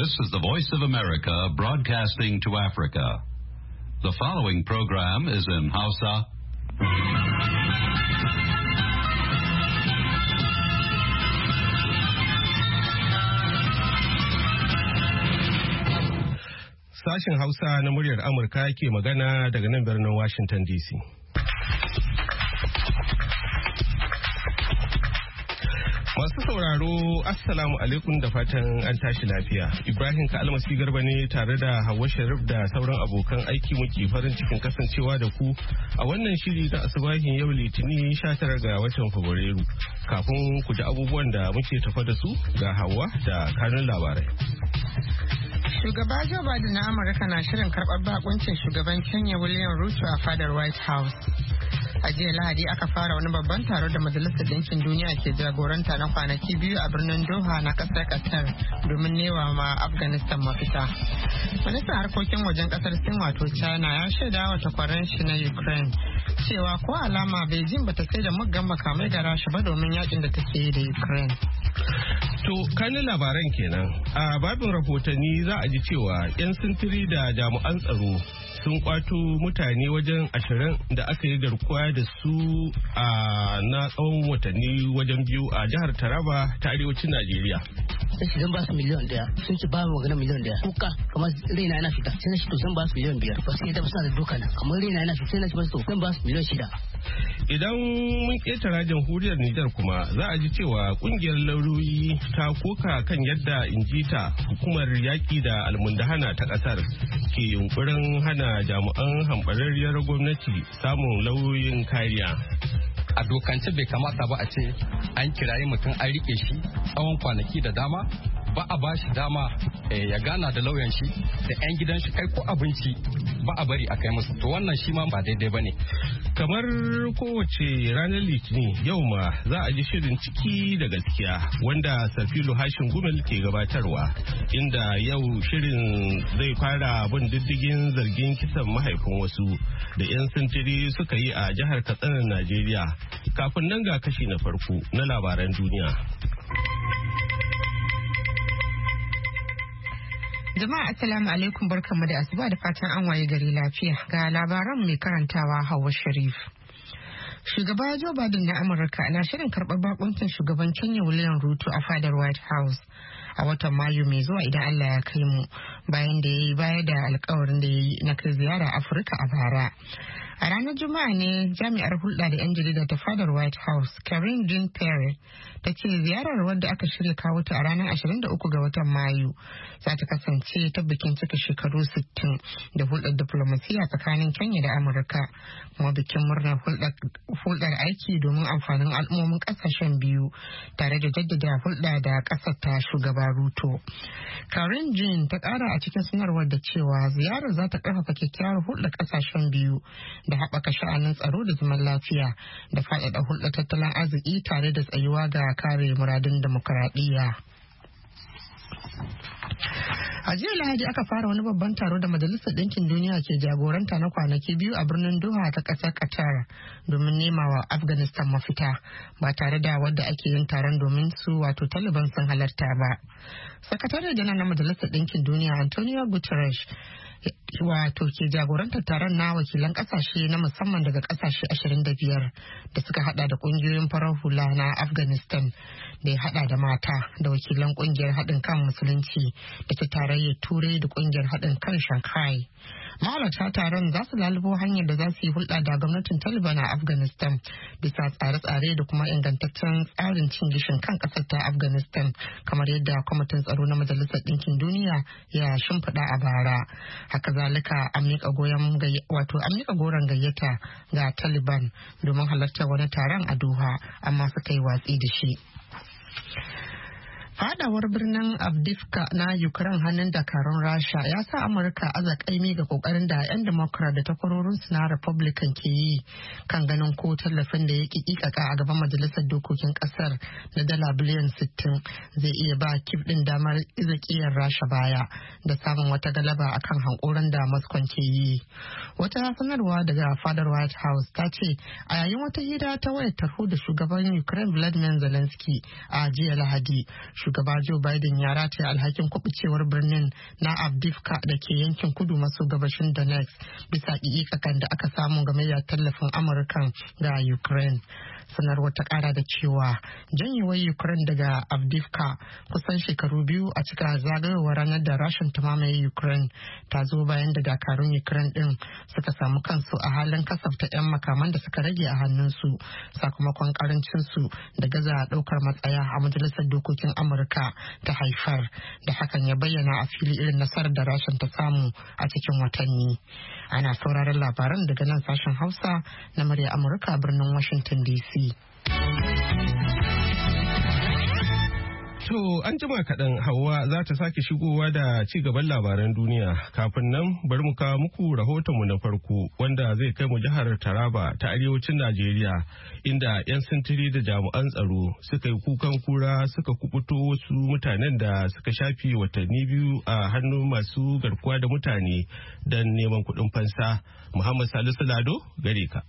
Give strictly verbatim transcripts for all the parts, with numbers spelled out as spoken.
This is the Voice of America broadcasting to Africa. The following program is in Hausa. Sashen Hausa na muryar Amurka ke magana daga nan birnin Washington D C. Masu sauraro, Assalamu alaikum da fatan an tashi lafiya. Ibrahim Kalmasi Garba ne tare da Hauwa Sharif da sauran abokan aiki muke farin cikin kasancewa da ku a wannan shiri na asubahin yau Litinin sha tara ga watan Fabrairu. Kafin ku ji abubuwan da muke tafa da su ga Hauwa da kanun labarai. Shugaba Joe Biden na Amurka na shirin karɓar bakuncin shugaban Kenya William Ruto a fadar White House. A jiya Lahadi aka fara wani babban taro da Majalisar Ɗinkin Duniya ke jagoranta na kwanaki biyu a birnin Doha na ƙasar Qatar domin newa ma Afghanistan mafita. Ministan harkokin wajen ƙasar Sin wato China ya shaida wa takwaran shi na Ukraine cewa ko alama Beijing bata sai da muggan makamai ga Rasha ba domin yakin da take yi da Ukraine. To, kanin labaran kenan. A babin rahotanni za a ji cewa 'yan sintiri da jami'an tsaro sun kwato mutane wajen ashirin da aka yi garkuwa da su a na tsawon watanni wajen biyu a jihar Taraba ta arewacin Najeriya. Sai shi zan ba su miliyan daya, sun ci ba mu magana miliyan daya. Kuka kamar raina yana fita, sai na shi to zan ba su miliyan biyar. Ba su yadda ba suna da doka na, kamar raina yana fita, sai na shi ba su to zan ba su miliyan shida. Idan mun ƙetara jamhuriyar Nijar kuma za a ji cewa kungiyar lauyoyi ta koka kan yadda injita hukumar yaƙi da almundahana ta ƙasar ke yunkurin hana jami'an hambararriyar gwamnati samun lauyoyin kariya. A dokance bai kamata ba a ce an kirayi mutum an rike shi tsawon kwanaki da dama ba a bashi dama ya gana da lauyan shi da 'yan gidan shi kai ko abinci ba a bari a kai musu, to wannan shi ma ba daidai ba ne. Kamar kowace ranar Litinin yau ma za a ji shirin ciki da gaskiya wanda Safilu Hashin Gumel ke gabatarwa, inda yau shirin zai fara bin diddigin zargin kisan mahaifin wasu da 'yan sintiri suka yi a jihar Katsina, Najeriya. Kafin nan ga kashi na farko na labaran duniya. Jama'a assalamu alaikum, barkanmu da asuba da fatan an waye gari lafiya. Ga labaran mai karantawa Hauwa Sharif. Shugaba Joe Biden na Amurka na shirin karɓar bakuncin shugaban Kenya William Ruto a fadar White House a watan Mayu mai zuwa idan Allah ya kai mu, bayan da ya yi baya da alkawarin da ya yi na kai ziyara Afirka a bara. A ranar Juma'a ne jami'ar hulɗa da 'yan jarida ta fadar White House, Karine Jean-Pierre, ta ce ziyarar wadda aka shirya kawo ta a ranar ashirin da uku ga watan Mayu za ta kasance ta bikin cika shekaru sittin da hulɗar diplomasiya tsakanin Kenya da Amurka, kuma bikin murnar hulɗar aiki domin amfanin al'ummomin ƙasashen biyu tare da jaddada hulɗa da ƙasar ta shugaba Ruto. Karine Jean ta ƙara a cikin sanarwar da cewa ziyarar za ta ƙarfafa kyakkyawar hulɗar ƙasashen biyu da haɓaka sha'anin tsaro da zaman lafiya da faɗaɗa hulɗar tattalin arziki tare da tsayuwa ga kare muradun dimokuraɗiyya. A jiya Lahadi aka fara wani babban taro da Majalisar Ɗinkin Duniya ke jagoranta na kwanaki biyu a birnin Doha ta ƙasar Qatar domin nema wa Afghanistan mafita ba tare da wadda ake yin taron domin su wato Taliban sun halarta ba. Sakatare janar na Majalisar Ɗinkin Duniya Antonio Guterres wato ke jagorantar taron na wakilan kasashe na musamman daga kasashe ashirin da biyar da suka hada da kungiyoyin farar hula na Afghanistan da ya hada da mata da wakilan kungiyar haɗin kan musulunci da ta tarayyar turai da kungiyar haɗin kan Shanghai. Mahalarta taron za su lalubo hanyar da za su yi hulɗa da gwamnatin Taliban a Afghanistan bisa tsare-tsare da kuma ingantaccen tsarin cin gishin kan ƙasar ta Afghanistan kamar yadda kwamitin tsaro na Majalisar Ɗinkin Duniya ya shimfiɗa a bara. Haka zalika an miƙa goyon wato an miƙa goron gayyata ga Taliban domin halartar wani taron a Doha amma suka yi watsi da shi. Fadawar birnin Avdiivka na Ukraine hannun dakarun Rasha ya sa Amurka aza kaimi ga kokarin da 'yan Democrat da takwarorinsu na Republican ke yi kan ganin ko tallafin da ya kikaka a gaban majalisar dokokin kasar na dala biliyan sittin zai iya ba Kyiv din damar izakiyar Rasha baya da samun wata galaba akan hankoran da Moscow ke yi. Wata sanarwa daga fadar White House ta ce a yayin wata hira ta wayar tarho da shugaban Ukraine Vladimir Zelensky a jiya Lahadi, shugaba Joe Biden ya rataya alhakin kubucewar birnin na Avdiivka da ke yankin kudu maso gabashin Donetsk bisa ƙiƙakan da aka samu game da tallafin Amurkan ga Ukraine. Sanarwar ta kara da cewa janyewar Ukraine daga Avdiivka kusan shekaru biyu a cika zagayowar ranar da Rasha ta mamaye Ukraine ta zo bayan da dakarun Ukraine din suka samu kansu a halin kasafta 'yan makaman da suka rage a hannunsu sakamakon karancin su da gaza daukar matsaya a majalisar dokokin Amurka ta haifar, da hakan ya bayyana a fili irin nasarar da Rasha ta samu a cikin watanni. Ana sauraron labaran daga nan sashen Hausa na murya Amurka birnin Washington D C. To an jima kaɗan Hauwa za ta sake shigowa da ci gaban labaran duniya. Kafin nan bari mu kawo muku rahotonmu na farko wanda zai kai mu jihar Taraba ta arewacin Najeriya, inda 'yan sintiri da jami'an tsaro suka yi kukan kura suka kubuto wasu mutanen da suka shafi watanni biyu a hannun masu garkuwa da mutane don neman kuɗin fansa. Muhammad Salisu Lado gare ka.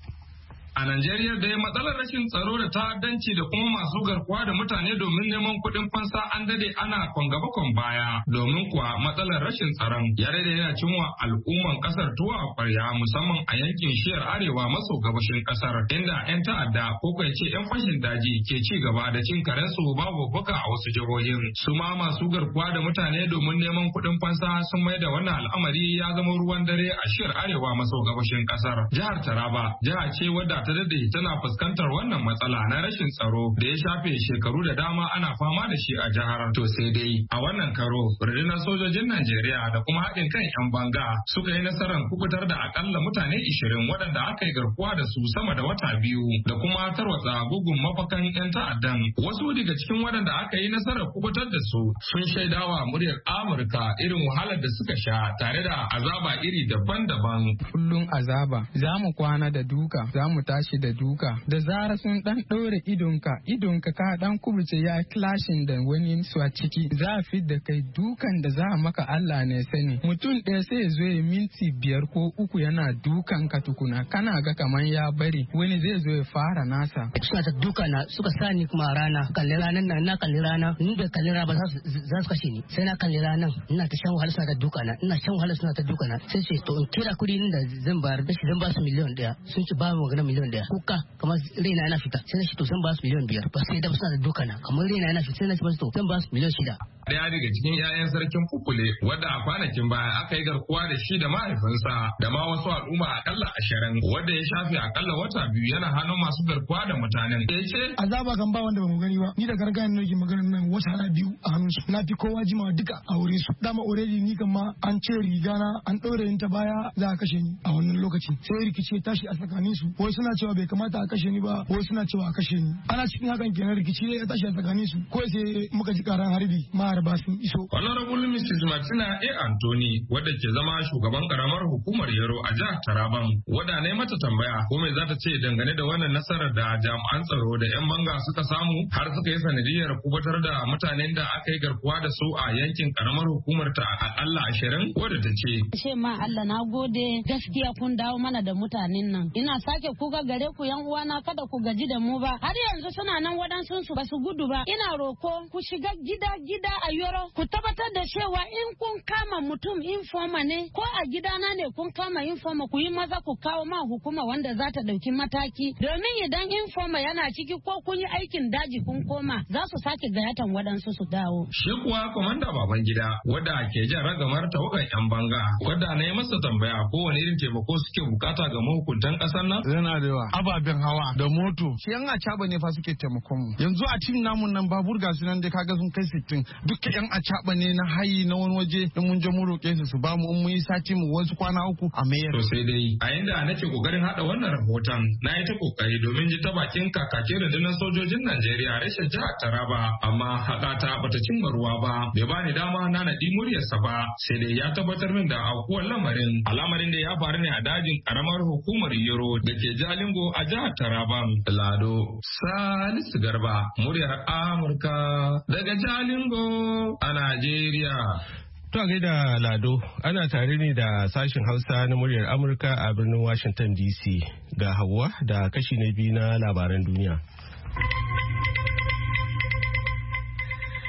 A Najeriya dai matsalar rashin tsaro da ta'addanci da kuma masu garkuwa da mutane domin neman kuɗin fansa an dade ana kwangaba kwan baya, domin kuwa matsalar rashin tsaron ya dade yana cinwa al'umman kasar tuwa a ƙwarya, musamman a yankin shiyar arewa maso gabashin kasar, inda 'yan ta'adda ko kai ce 'yan fashin daji ke ci gaba da cin karensu babu baka a wasu jihohin. Su ma masu garkuwa da mutane domin neman kuɗin fansa sun mai da wannan al'amari ya zama ruwan dare a shiyar arewa maso gabashin kasar. Jihar Taraba jiha ce wadda ta dade tana fuskantar wannan matsala na rashin tsaro da ya shafe shekaru da dama ana fama da shi a jihar. To sai dai a wannan karo rundunar sojojin Najeriya da kuma haɗin kan 'yan banga suka yi nasarar kubutar da akalla mutane ishirin waɗanda aka yi garkuwa da su sama da wata biyu da kuma tarwatsa gugun mafakan 'yan ta'addan. Wasu daga cikin waɗanda aka yi nasarar kubutar da su sun shaidawa muryar Amurka irin wahalar da suka sha tare da azaba iri daban-daban. Kullum azaba, za mu kwana da duka, za mu tashi da duka, da zara sun dan ɗaure idonka idonka ka dan kubuce ya clashin da wani su a ciki, za a fi da kai dukan da za a maka Allah ne sani. Mutum ɗaya sai ya zo ya minti biyar ko uku yana dukan ka tukuna, kana ga kaman ya bari wani zai zo ya fara nasa. Suna ta duka na suka sani kuma rana kalli ranan nan na kalli rana ni da kalli rana ba za su kashe ni, sai na kalli ranan ina ta shan wahala suna ta duka na ina shan wahala suna ta duka na sai ce to in kira kuɗi da zan bayar da shi zan ba su miliyan ɗaya, sun ci ba mu magana miliyan ɗaya. Kuka kamar raina yana fita sai na shi to zan ba su miliyan biyar ba sai da suna da duka na kamar raina yana fita sai na shi to zan ba su miliyan shida. Daya daga cikin 'ya'yan sarkin Fufule wadda a kwanakin baya aka yi garkuwa da shi da mahaifinsa da ma wasu al'umma akalla ashirin wadda ya shafe akalla wata biyu yana hannun masu garkuwa da mutanen. Ya ce azaba kan ba wanda ba mu gani ba, ni da gargayan nake maganar nan wata na biyu a hannun su, na fi kowa jima duka a wurin su. Dama already ni kan ma an ce riga na an ɗaure ni ta baya za a kashe ni a wannan lokaci, sai rikici tashi a tsakanin su, wai suna cewa bai kamata a kashe ni ba, wai suna cewa a kashe ni. Ana cikin hakan kenan rikici ya tashi a tsakanin su, ko sai muka ji karan harbi maharba sun iso. Honorable Missus Martina A. Anthony wadda ke zama shugaban karamar hukumar Yaro a jihar Taraban, wadda ne mata tambaya ko me za ta ce dangane da wannan nasarar da jami'an tsaro da 'yan banga suka samu har suka yi sanadiyar kubutar da mutanen da aka yi garkuwa da su a yankin karamar hukumar ta akalla ashirin, wadda ta ce. Ce ma Allah na gode, gaskiya kun dawo mana da mutanen nan. Ina sake kuka gare ku yan uwana, kada ku gaji da mu ba. Har yanzu suna nan waɗansu su ba su gudu ba. Ina roko ku shiga gida gida a Yoro, ku tabbatar da cewa in kun kama mutum informa ne ko a gidana ne kun kama informa, ku yi maza ku kawo ma hukuma wanda za ta ɗauki mataki, domin idan informa yana ciki ko kun yi aikin daji kun koma za su sake gayatan waɗansu su dawo. Shi kuwa komanda Babangida wadda ke jan ragamar tawagan 'yan banga wadda na yi masa tambaya ko wani irin taimako suke bukata ga mahukuntan ƙasar nan. Yana da yawa ababen hawa da moto, shi yan acaba ne fa suke taimakon mu. Yanzu a cikin namun nan babur ga su nan dai kaga sun kai sittin, duka yan acaba ne na hayi na wani waje in mun je mu roƙe su su ba mu in mun yi sati mu wasu kwana uku a mayar. To sai dai a yanda nake kokarin hada wannan rahoton na yi ta kokari domin ji ta bakin kakakin rundunar sojojin Najeriya rashin jihar Taraba, amma haɗa ta bata cimma ruwa ba, bai bani dama na naɗi muryarsa ba, sai dai ya tabbatar min da aukuwar lamarin. Al'amarin da ya faru ne a dajin karamar hukumar Yoro da ke Jalingo a jihar Taraba. Lado Salisu Garba, muryar Amurka daga Jalingo a Najeriya. To a gaida Lado, ana tare ne da sashen Hausa na muryar Amurka a birnin Washington D C. Ga Hauwa da kashi na biyu na labaran duniya.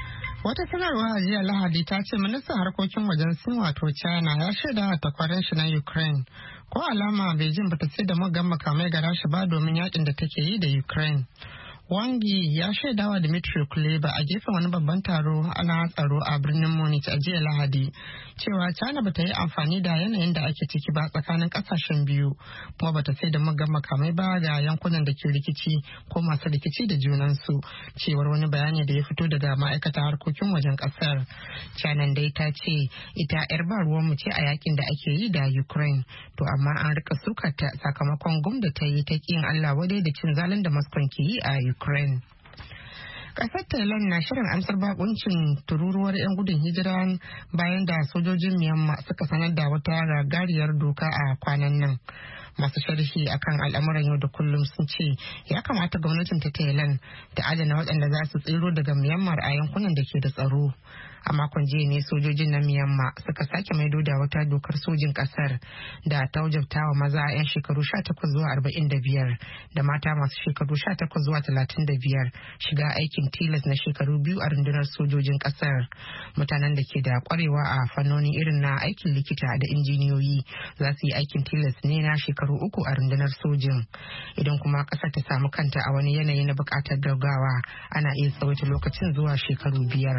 Wata sanarwa a jiya Lahadi ta ce ministan harkokin wajen Sin wato China ya shaida takwarar shi na Ukraine. Ko alama Beijing bata ce da muggan makamai ga Rasha ba domin yakin da take yi da Ukraine. Wangi ya shaidawa Dmitry Kuleba a gefen wani babban taro ana tsaro a birnin Munich a jiya Lahadi cewa China bata yi amfani da yanayin da ake ciki ba tsakanin kasashen biyu kuma bata sai da muggan makamai ba ga yankunan da ke rikici ko masu rikici da junansu cewar wani bayani da ya fito daga ma'aikatar harkokin wajen kasar. China dai ta ce ita yar ba ruwanmu ce a yakin da ake yi da Ukraine to amma an rika sukata sakamakon gum da ta yi ta kin Allah wadai da cin zalin da Moscow ke yi a Ukraine. Kasar Thailand na shirin amsar bakuncin tururuwar 'yan gudun hijira bayan da sojojin Myanmar suka sanar da wata gagariyar doka a kwanan nan. Masu sharhi akan al'amuran yau da kullum sun ce ya kamata gwamnatin ta Thailand ta adana waɗanda za su tsiro daga Myanmar a yankunan da ke da tsaro. A makon jiya ne sojojin na Myanmar suka sake maido da wata dokar sojin kasar da ta wajabta wa maza 'yan shekaru sha takwas zuwa arba'in da biyar da mata masu shekaru sha takwas zuwa talatin da biyar shiga aikin tilas na shekaru biyu a rundunar sojojin kasar. Mutanen da ke da kwarewa a fannoni irin na aikin likita da injiniyoyi za su yi aikin tilas ne na shekaru uku a rundunar sojin. Idan kuma kasar ta samu kanta a wani yanayi na bukatar gaggawa ana iya tsawaita lokacin zuwa shekaru biyar.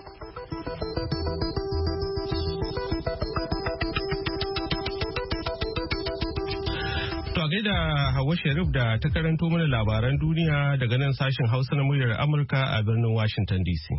To a gaida Hauwa Sharif da ta karanto mana labaran duniya daga nan sashen Hausa na muryar Amurka a birnin Washington D C.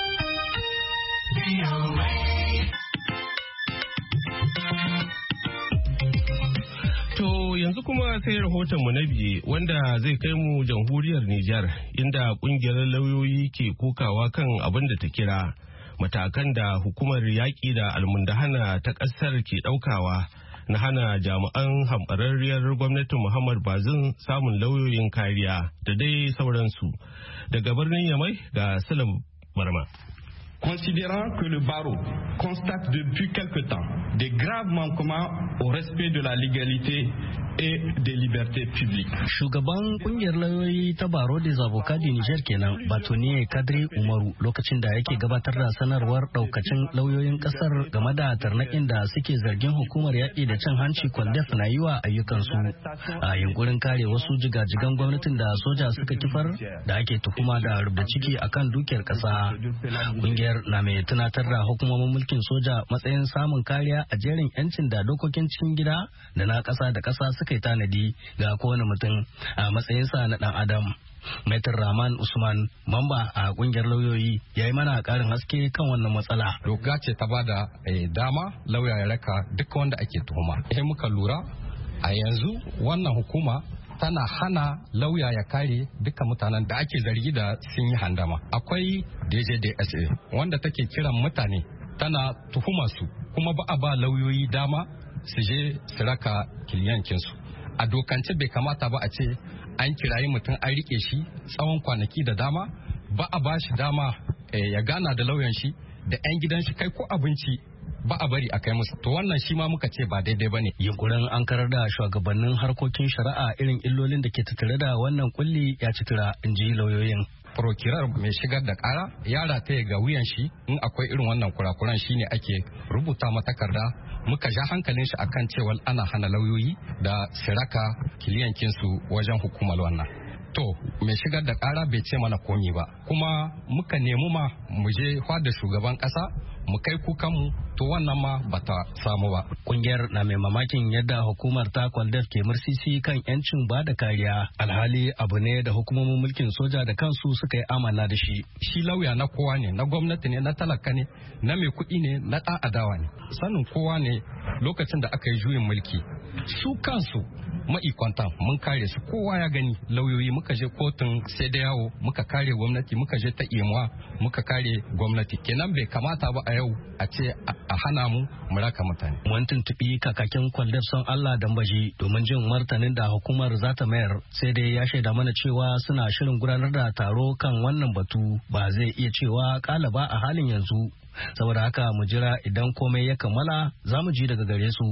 To yanzu kuma sai rahotonmu na biye wanda zai kai mu jamhuriyar Nijar inda kungiyar lauyoyi ke kokawa kan abin da ta kira matakan da hukumar yaƙi da almundahana ta ƙasar ke ɗaukawa na hana jami'an hamɓararriyar gwamnatin Muhammad Bazoum samun lauyoyin kariya da dai sauransu. Daga birnin Yamai ga Salim Barma. Considérant que le barreau constate depuis quelque temps des graves manquements au respect de la légalité et des libertés publiques. Shugaban kungiyar lauyoyi ta Baro des Avocats du Niger kenan Batoniye Kadri Umaru lokacin da yake gabatar da sanarwar daukacin lauyoyin kasar game da tarnakin da suke zargin hukumar yaƙi da cin hanci Kwaldef na yi wa ayyukansu a yunkurin kare wasu jigajigan gwamnatin da soja suka kifar da ake tuhuma da rubda ciki akan dukiyar kasa. Kungiyar na mai tunatar da hukumomin mulkin soja matsayin samun kariya a jerin yancin da dokokin cikin gida da na kasa da kasa suka yi tanadi ga kowane mutum a matsayinsa na dan adam. Maitar Rahman Usman, mamba a kungiyar lauyoyi, ya yi mana karin haske kan wannan matsala. Doka ce ta bada dama lauya ya raka duk wanda ake tuhuma. Eh muka lura a yanzu wannan hukuma tana hana lauya ya kare duka mutanen da ake zargi da sun yi handama. Akwai D J D S A wanda take kiran mutane tana tuhuma su kuma ba a ba lauyoyi dama su je su raka kiliyankinsu. A dokance bai kamata ba a ce an kirayi mutum an rike shi tsawon kwanaki da dama ba a ba shi dama ya gana da lauyan shi da 'yan gidan shi kai ko abinci ba a bari a kai musu. To wannan shi ma muka ce ba daidai ba ne. Yunkurin an karar da shugabannin harkokin shari'a irin illolin da ke tattare da wannan kulli ya ci tura in ji lauyoyin. Prokirar mai shigar da kara ya rataye ga wuyan shi in akwai irin wannan kurakuran shine ake rubuta matakarda muka ja hankalin shi akan cewa ana hana lauyoyi da siraka kiliyankinsu wajen hukumar wannan. To mai shigar da kara bai ce mana komi ba kuma muka nemi ma mu je da shugaban kasa mu kai kukanmu to wannan ma bata samu ba. Kungiyar na mai mamakin yadda hukumar ta Kwaldef ke mursisi kan yancin ba da kariya alhali abu ne da hukumomin mulkin soja da kansu suka yi amana da shi. Shi lauya na kowa ne, na gwamnati ne, na talaka ne, na mai kuɗi ne, na ɗan adawa ne. Sanin kowa ne lokacin da aka yi juyin mulki su kansu ma'ikwantan mun kare su kowa ya gani lauyoyi muka je kotun sai da yawo muka kare gwamnati muka je ta imuwa muka kare gwamnati kenan bai kamata ba a yau a ce a hana mu mu raka mutane. Mun tuntuɓi kakakin Kwaldef son Allah Dambaji domin jin martanin da hukumar za ta mayar sai dai ya shaida mana cewa suna shirin gudanar da taro kan wannan batu ba zai iya cewa kala ba a halin yanzu saboda haka mu jira idan komai ya kammala za mu ji daga gare su.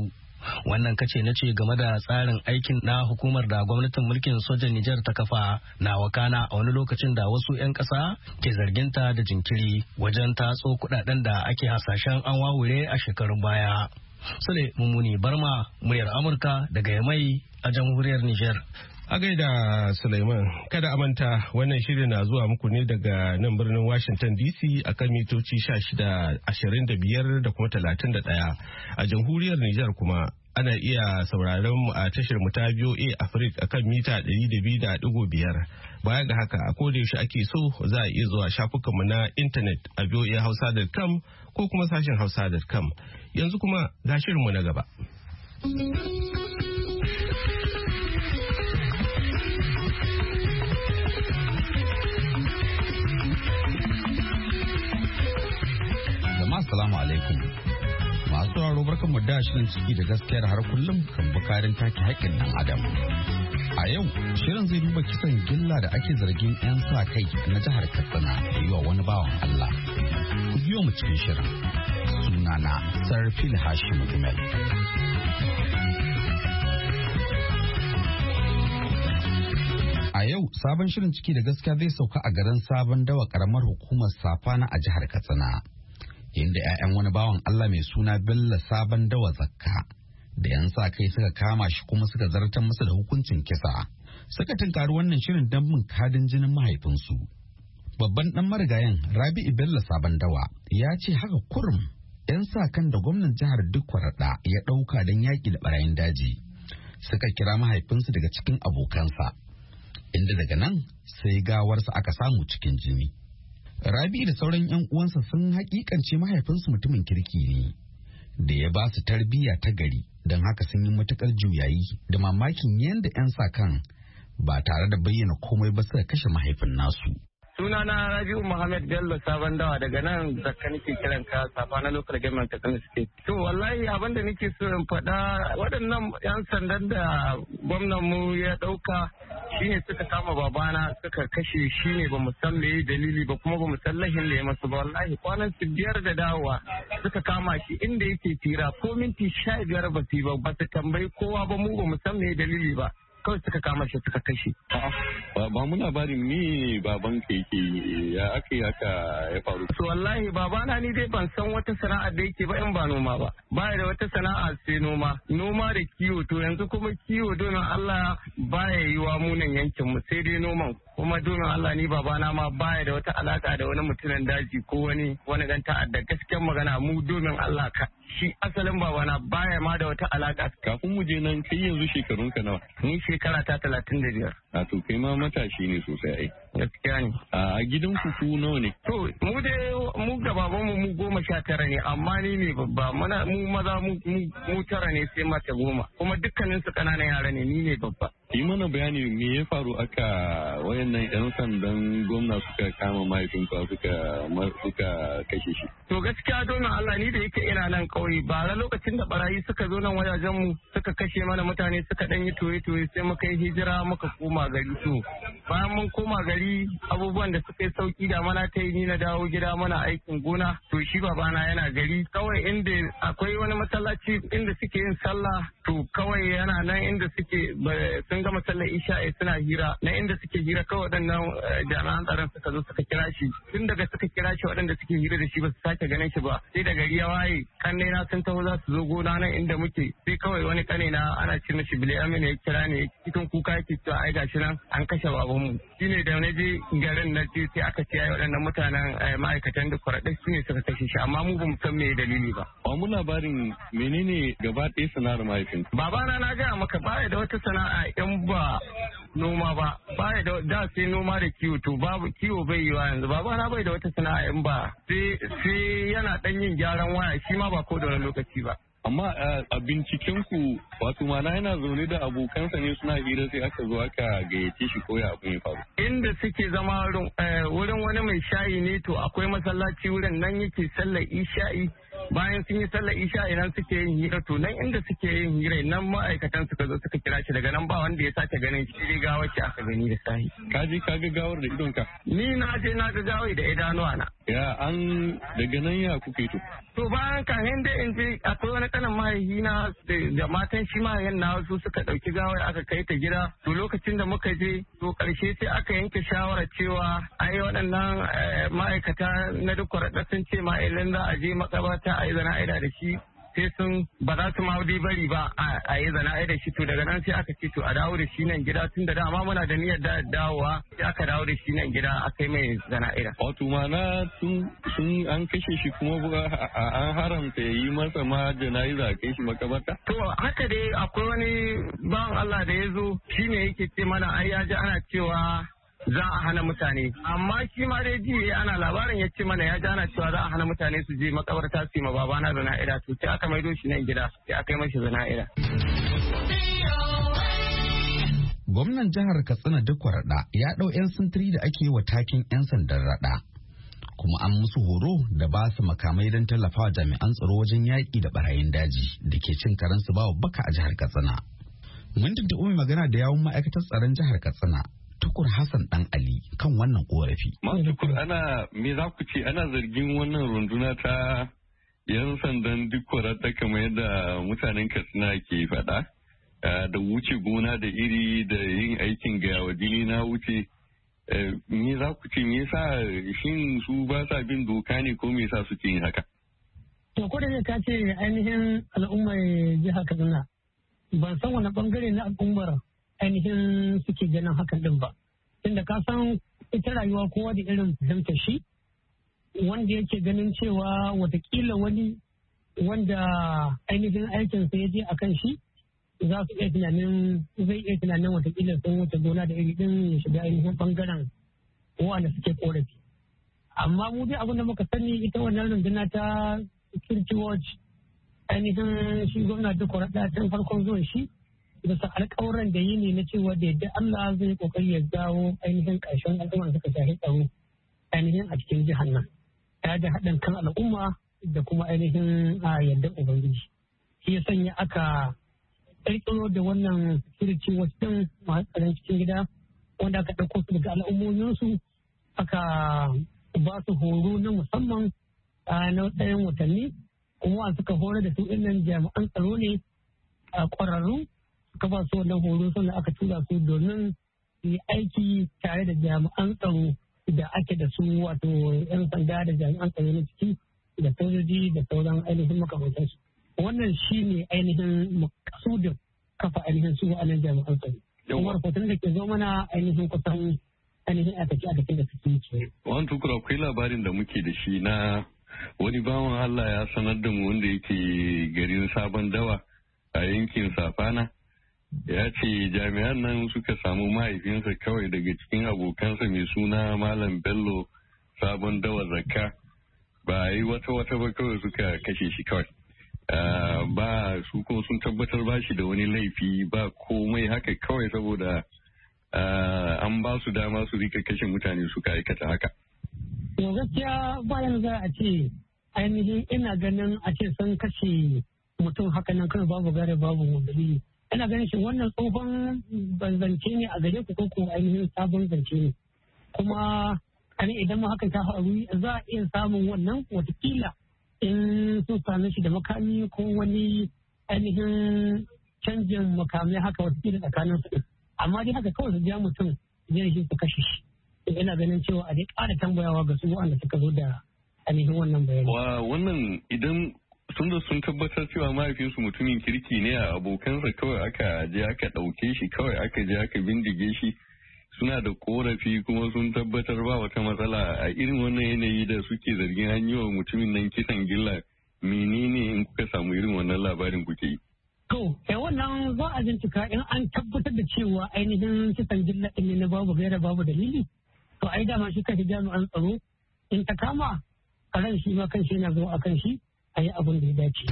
Wannan kace na ce game da tsarin aikin na hukumar da gwamnatin mulkin sojan Nijar ta kafa na wakana a wani lokacin da wasu 'yan ƙasa ke zarginta da jinkiri wajen tatso kuɗaɗen da ake hasashen an wawure a shekarun baya. Sule Mummuni Barma, muryar Amurka daga Yamai a jamhuriyar Nijar. A gaida Sulaiman, kada a manta wannan shirin na zuwa muku ne daga nan birnin Washington D C a kan mitoci sha shida, ashirin da biyar da kuma talatin da ɗaya. A jamhuriyar Nijar kuma ana iya sauraron mu a tashar mu ta V O A Africa a kan mita ɗari da biyu da ɗigo biyar. Baya ga haka a koda yaushe ake so za a iya zuwa shafukanmu na intanet a v o a hausa dot com ko kuma sashen hausa dot com. Yanzu kuma ga shirinmu na gaba. Assalamu alaikum. Masu sauraro barkan mu da shirin ciki da gaskiyar har kullum kan bukarin take haƙƙin ɗan adam. A yau shirin zai duba kisan gilla da ake zargin 'yan sa kai na jihar Katsina da yi wa wani bawan Allah. Ku biyo mu cikin shirin. Sunana Sarfil Hashim Gumel. A yau sabon shirin ciki da gaskiya zai sauka a garin Sabon Dawa karamar hukumar Safana a jihar Katsina. Inda 'ya'yan wani bawan Allah mai suna Bello Sabon Dawa Zakka da 'yan sa kai suka kama shi kuma suka zartar masa da hukuncin kisa. Suka tunkari wannan shirin don bin kadin jinin mahaifinsu. Babban dan marigayen Rabi'u Bello Sabon Dawa ya ce haka kurum 'yan sa kan da gwamnan jihar Dikko Rada ya ɗauka don yaƙi da barayin daji suka kira mahaifinsu daga cikin abokansa, inda daga nan sai gawarsa aka samu cikin jini. Rabi da sauran 'yan uwansa sun hakikance mahaifinsu mutumin kirki ne da ya ba su tarbiyya ta gari, don haka sun yi matukar juyayi da mamakin yadda 'yan sa kan ba tare da bayyana komai ba suka kashe mahaifin nasu. Sunana Rabi'u Muhammad Bello Sabon Dawa daga nan Zakka nake kiran ka Safa na local government Katsina State. To wallahi abin da nake so in faɗa waɗannan 'yan sandan da gwamnan mu ya ɗauka shine suka kama babana suka kashe shi ne ba mu san me dalili ba kuma ba mu san lahin da ya masu ba. Wallahi kwanan su biyar da dawowa suka kama shi inda yake tira ko minti sha biyar ba su yi ba ba su tambayi kowa ba, mu ba mu san me dalili ba, kawai suka kama shi suka kashe. Ba mu labarin me baban ka yake ya aka yi haka ya faru. To wallahi babana ni dai ban san wata sana'a da yake ba in ba noma ba. Baya da wata sana'a sai noma. Noma da kiwo, to yanzu kuma kiwo domin Allah baya yi wa munan yankin mu sai dai noman. Kuma domin Allah ni babana ma baya da wata alaka da wani mutumin daji ko wani wani dan ta'adda. Gaskiyar magana mu domin Allah ka shi asalin babana baya ma da wata alaka. Kafin mu je nan kai yanzu shekarun ka nawa? Ni shekara ta talatin da biyar. A to kai ma matashi ne sosai ai. Gaskiya ne. A gidan ku ku nawa ne? To mu dai mu ga baban mu mu goma sha tara ne, amma ni ne babba. Muna mu maza mu mu tara ne sai mace goma. Kuma dukkanin su kananan yara ne, ni ne babba. Yi mana bayani me ya faru aka wayannan yan sandan gwamna suka kama mahaifinka suka suka kashe shi. To gaskiya domin Allah ni da yake ina nan kauye bara lokacin da barayi suka zo nan wajajen mu suka kashe mana mutane suka dan yi toye toye sai muka yi hijira muka koma gari. To bayan mun koma gari abubuwan da suka yi sauki da mana ta yi ni na dawo gida mana aikin gona. To shi babana yana gari kawai inda akwai wani masallaci inda suke yin sallah, to kawai yana nan inda suke sun gama sallar isha'i suna hira na inda suke hira kawai waɗannan jami'an tsaron suka zo suka kira shi. Tun daga suka kira shi waɗanda suke hira da shi ba su sake ganin shi ba, sai da gari ya waye kanne na sun taho za su zo gona nan inda muke, sai kawai wani kane na ana ce mishi bile amina ya kira ne cikin kuka yake cewa ai gashi nan an kashe babanmu. Shine da na je garin na je sai aka ce ai waɗannan mutanen ma'aikatan da kwaraɗai su ne suka kashe shi, amma mu ba mu san me dalili ba. Ba mu labarin menene gaba ɗaya sana'ar mahaifin? Babana na gaya maka baya da wata sana'a in ba noma ba, baya da da sai noma da kiwo, to babu kiwo bai yi wa yanzu. Babana bai da wata sana'a in ba sai sai yana dan yin gyaran waya, shi ma ba ko da wani lokaci ba. Amma a binciken ku wato mana yana zaune da abokansa ne suna hira sai aka zo aka gayyace shi ko ya abin ya faru. Inda suke zama wurin wani mai shayi ne, to akwai masallaci wurin nan yake sallar isha'i bayan sun yi sallar isha idan suke yin hira to nan inda suke yin hira nan ma'aikatan suka zo suka kira shi daga nan ba wanda ya sace ganin shi gawar ce aka gani da sahi. Ka je ka ga gawar da idonka? Ni na je na ga gawar da idanuwa na. Ya an daga nan ya kuke to? To bayan kan da in je akwai wani kanan mahaifina da matan shi mahaifin na wasu suka ɗauki gawar aka kai ta gida to lokacin da muka je to ƙarshe sai aka yanke shawarar cewa ai waɗannan ma'aikata na duk raɗa sun ce ma idan za a je makabarta a yi zana'ida da shi sai sun ba za su ma bari ba a yi zana'ida shi to daga nan sai aka ce to a dawo da shi nan gida tun da dama muna da niyyar da dawowa sai aka dawo da shi nan gida aka yi mai zana'ida. Wato mana sun an kashe shi kuma an haramta ya yi masa ma jana'iza a kai shi makabarta? To haka dai akwai wani bawan Allah da ya zo shi ne yake ce mana ai ya ji ana cewa za a hana mutane amma shi ma dai ji ana labarin ya ce mana ya ji ana cewa za a hana mutane su je makabarta su yi ma babana zana'ida to sai aka maido shi nan gida sai aka yi mashi zana'ida. Gwamnan jihar Katsina Dikko Raɗa ya ɗau 'yan sintiri da ake wa takin 'yan sandan Raɗa kuma an musu horo da ba su makamai don tallafawa jami'an tsaro wajen yaƙi da barayin daji da ke cin karensu bawa baka a jihar Katsina. Mun tuntuɓi magana da yawun ma'aikatar tsaron jihar Katsina Tukur Hassan Dan Ali kan wannan korafi. Ma Tukur ana me za ku ce ana zargin wannan runduna ta yan sandan Dikko Raɗa kamar yadda mutanen Katsina ke faɗa da wuce gona da iri da yin aikin ga wajili na wuce. Me za ku ce me yasa shin su ba sa bin doka ne ko me yasa suke yin haka? To ko da ne ka ce ainihin al'ummar jihar Katsina ban san wani bangare na al'ummar ainihin suke ganin hakan din ba. Tunda ka san ita rayuwa kowa da irin fahimtar shi wanda yake ganin cewa watakila wani wanda ainihin aikinsa ya je a kan shi za su iya tunanin zai iya tunanin watakila sun wuce gona da iri din ya shiga ainihin bangaren wanda suke korafi. Amma mu dai abin da muka sani ita wannan runduna ta Security Watch ainihin shi gwamna Dikko Raɗa tun farkon zuwan shi bisa alƙawuran da yi ne na cewa da yadda Allah zai kokari ya dawo ainihin ƙarshen al'umma suka shahi tsaro ainihin a cikin jihar nan ya da haɗin kan al'umma da kuma ainihin a yadda ubangiji shi ya sanya aka ƙirƙiro da wannan security watch din masu tsaron cikin gida wanda aka ɗauko su daga al'ummominsu aka ba su horo na musamman na ɗayan watanni kuma suka horar da su ɗinnan jami'an tsaro ne a ƙwararru suka ba su wannan horo sannan aka tura su domin su yi aiki tare da jami'an tsaro da ake da su wato 'yan sanda da jami'an tsaro na ciki da sojoji da sauran ainihin makamantansu. Wannan shi ne ainihin makasudin kafa ainihin su a nan jami'an tsaro. Kuma rahoton da ke zo mana ainihin kusan ainihin aikace aikace da suke yi. Wani tukura akwai labarin da muke da shi na wani bawan Allah ya sanar da mu wanda yake garin Sabon Dawa a yankin Safana. Ya ce jami'an nan suka samu mahaifinsa kawai daga cikin abokansa mai suna Malam Bello Sabon Dawa Zakka ba yi wata wata ba kawai suka kashe shi kawai. Ba su ko sun tabbatar ba shi da wani laifi ba komai haka kawai saboda an ba su dama su rika kashe mutane suka aikata haka. To gaskiya bayan za a ce ainihin ina ganin a ce sun kashe mutum haka nan kawai babu gare babu dalili. Ina ganin shi wannan tsohon zance ne a gare ku ko ainihin sabon zance ne. Kuma ani idan ma hakan ta faru za a iya samun wannan watakila in sun same shi da makami ko wani ainihin canjin makamai haka watakila tsakanin su. Amma dai haka kawai su ja mutum zai shi su kashe shi. Ina ganin cewa a dai ƙara tambayawa ga su wanda suka zo da ainihin wannan bayani. Wa wannan idan sun da sun tabbatar cewa mahaifinsu mutumin kirki ne a abokansa kawai aka je aka ɗauke shi kawai aka je aka bindige shi suna da korafi kuma sun tabbatar ba wata matsala a irin wannan yanayi da suke zargin an yi wa mutumin nan kisan gilla menene in kuka samu irin wannan labarin kuke yi. To, kai wannan za a bincika in an tabbatar da cewa ainihin kisan gilla ɗin ne na babu gaira babu dalili to ai dama shi kan jami'an tsaro in ta kama karan shi ma kan shi yana zo a kan shi a yi abin da ya dace.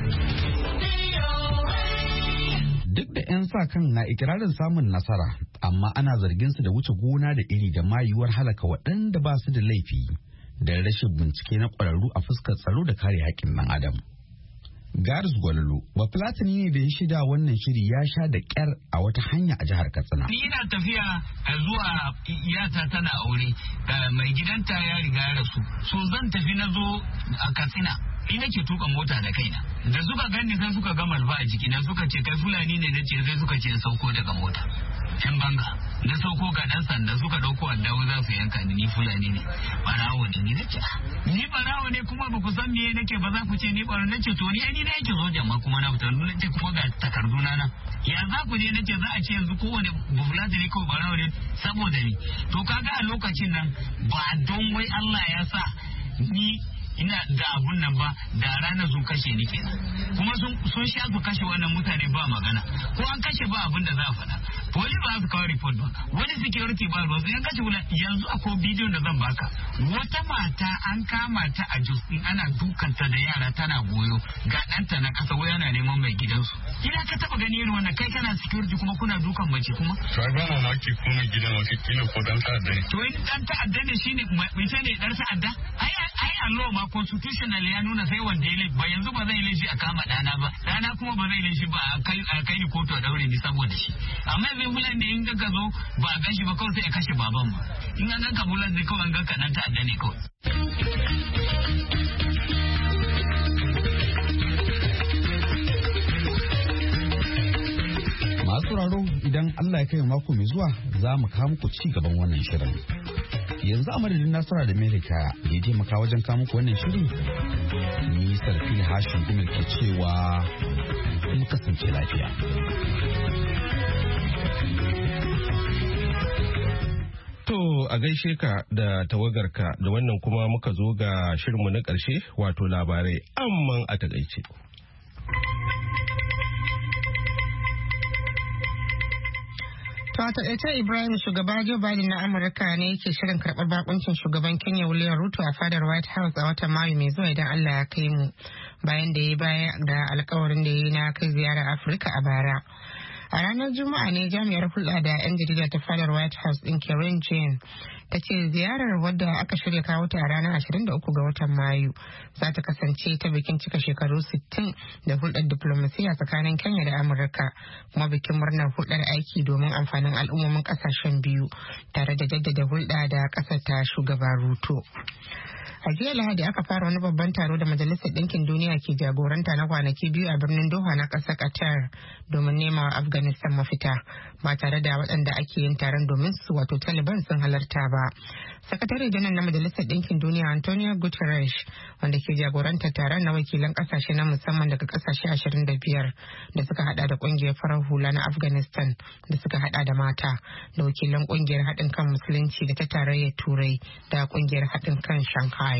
Duk da 'yan sa kan na ikirarin samun nasara, amma ana zargin su da wuce gona da iri da mayuwar halaka waɗanda ba su da laifi da rashin bincike na ƙwararru a fuskar tsaro da kare haƙƙin ɗan adam. Garis Gwalolo, ba Fulatani ne da ya shida wannan shiri ya sha da kyar a wata hanya a jihar Katsina. Ni ina tafiya zuwa iyata tana aure, mai gidanta ya riga ya rasu. So zan tafi na zo a Katsina. Ni nake tuka mota da kaina. Da suka gani sai suka ga malfa a jiki na suka ce kai Fulani ne nace sai suka ce sauko daga mota. Yan banga. Na sauko ga dan sanda suka dauko addawo za su yanka ni Fulani ne. Barawo ne ni nace. Ni barawo ne kuma ba ku san me nake ba za ku ce ni barawo nace to ni ai ni nake zo jama'a kuma na fita nace kuma ga takarduna na. Ya za ku je nace za a ce yanzu kowane Fulani ne ko barawo ne saboda ni. To kaga a lokacin nan ba don wai Allah ya sa ni ina da abun nan ba da ranar sun kashe ni kenan kuma sun sun sha su kashe wannan mutane ba magana ko an kashe ba abin da za a faɗa police ba su kawo report ba wani security ba ba su yan kashe wula yanzu akwai bidiyon da zan baka wata mata an kama ta a Jos din ana dukanta da yara tana goyo ga ɗanta na ƙasa wai yana neman mai gidansu ina ka taba gani irin wannan kai kana security kuma kuna dukan mace kuma to ba mamaki kuma gidan wata kila ko dan ta'adda ne to in dan ta'adda ne shine mace ne dan ta'adda ai ai Allah ma constitutional ya nuna sai wanda ya laifi ba yanzu ba zai laifi a kama dana ba dana kuma ba zai laifi ba a kai ni kotu a daure ni saboda shi amma zai bulan da in ka zo ba a gan shi ba kawai sai a kashe baban ba in an ganka bulan zai kawai an ganka nan ta'adda ne kawai. Masu raro idan Allah ya kai mako mai zuwa za mu kawo muku ci gaban wannan shirin. Yanzu a madadin Nasara da Amerika da ya taimaka wajen kawo muku wannan shirin. Ni Sarfil Hashin Gumel ke cewa mu kasance lafiya. To a gaishe ka da tawagarka da wannan kuma muka zo ga shirinmu na ƙarshe wato labarai amman a takaice. To a taƙaice Ibrahim shugaba Joe Biden na Amurka ne yake shirin karɓar bakuncin shugaban Kenya William Ruto a fadar White House a watan Mayu mai zuwa idan Allah ya kai mu bayan da ya baya da alkawarin da ya yi na kai ziyarar Afirka a bara. A ranar Juma'a ne jami'ar hulɗa da 'yan jarida ta fadar White House ɗin Karen Jane ta ce ziyarar wadda aka shirya kawo ta a ranar ashirin da uku ga watan Mayu za ta kasance ta bikin cika shekaru sittin da hulɗar diplomasiya tsakanin Kenya da Amurka kuma bikin murnar hulɗar aiki domin amfanin al'ummomin ƙasashen biyu tare da jaddada hulɗa da ƙasar ta shugaba Ruto. A jiya Lahadi aka fara wani babban taro da Majalisar Ɗinkin Duniya ke jagoranta na kwanaki biyu a birnin Doha na ƙasar Qatar domin nema wa Afghanistan mafita ba tare da waɗanda ake yin taron domin su wato Taliban sun halarta ba. Sakatare janar na Majalisar Ɗinkin Duniya Antonio Guterres wanda ke jagoranta taron na wakilan ƙasashe na musamman daga ƙasashe ashirin da biyar da suka hada da ƙungiyar farar hula na Afghanistan da suka hada da mata da wakilan ƙungiyar haɗin kan musulunci da ta tarayyar Turai da ƙungiyar haɗin kan Shanghai.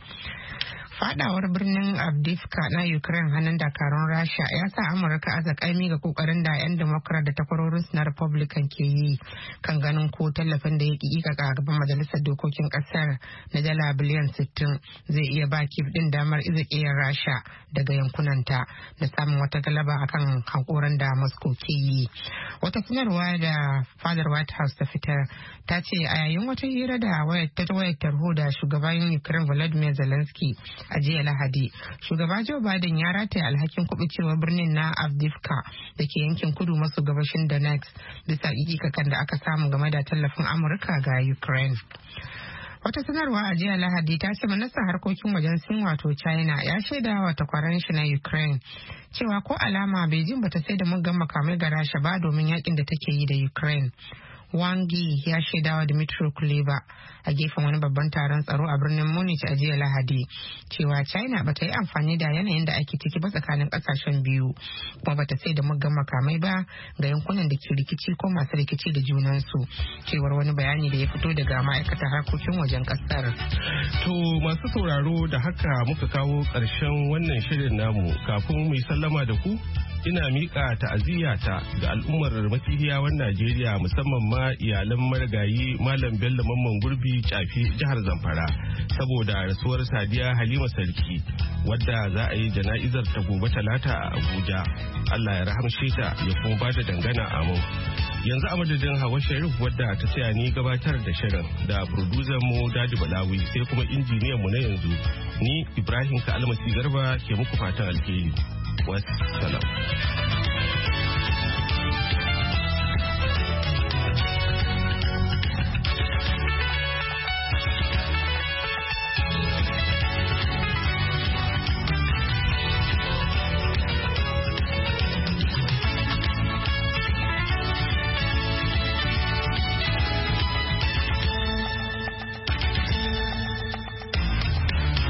Fadawar birnin Avdiivka na Ukraine hannun dakarun Rasha ya sa Amurka aza kaimi ga kokarin da 'yan Democrat da takwarorin na Republican ke yi kan ganin ko tallafin da ya ki ga gaban majalisar dokokin kasar na dala biliyan sittin zai iya ba Kyiv din damar izikiyar Rasha daga yankunanta da samun wata galaba akan hankoran da Moscow ke yi. Wata sanarwa da fadar White House ta fitar ta ce a yayin wata hira da wayar tarho da shugaban Ukraine Volodymyr Zelensky a jiya Lahadi, shugaba Joe Biden ya rataya alhakin kubucewa birnin na Avdiivka da ke yankin kudu maso gabashin Donetsk bisa ikikakan da aka samu game da tallafin Amurka ga Ukraine. Wata sanarwa a jiya Lahadi ta ce ministan harkokin wajen Sin wato China ya shaida wa takwaran shi na Ukraine cewa ko alama Beijing bata sai da muggan makamai ga Rasha ba domin yakin da take yi da Ukraine. Wang Yi ya shaidawa Dmitry Kuleba a gefen wani babban taron tsaro a birnin Munich a jiya Lahadi cewa China bata yi amfani da yanayin da ake ciki ba tsakanin kasashen biyu kuma bata sai da muggan makamai ba ga yankunan da ke rikici ko masu rikici da junansu cewar wani bayani da ya fito daga ma'aikatar harkokin wajen kasar. To masu sauraro da haka muka kawo ƙarshen wannan shirin namu kafin mu yi sallama da ku. Ina miƙa ta'aziyyata ga al'ummar makihiyawan Najeriya musamman ma iyalan marigayi Malam Bello Mamman Gurbi Cafi jihar Zamfara saboda rasuwar Sadiya Halima Sarki wadda za a yi jana'izar ta gobe Talata a Abuja. Allah ya rahamshe ta ya kuma ba da dangana amin. Yanzu a madadin Hawa Sharif wadda ta tsaya ni gabatar da shirin da producer mu Dadi Balawi sai kuma injiniyan mu na yanzu ni Ibrahim Ka Almasi Garba ke muku fatan alheri. wassalam.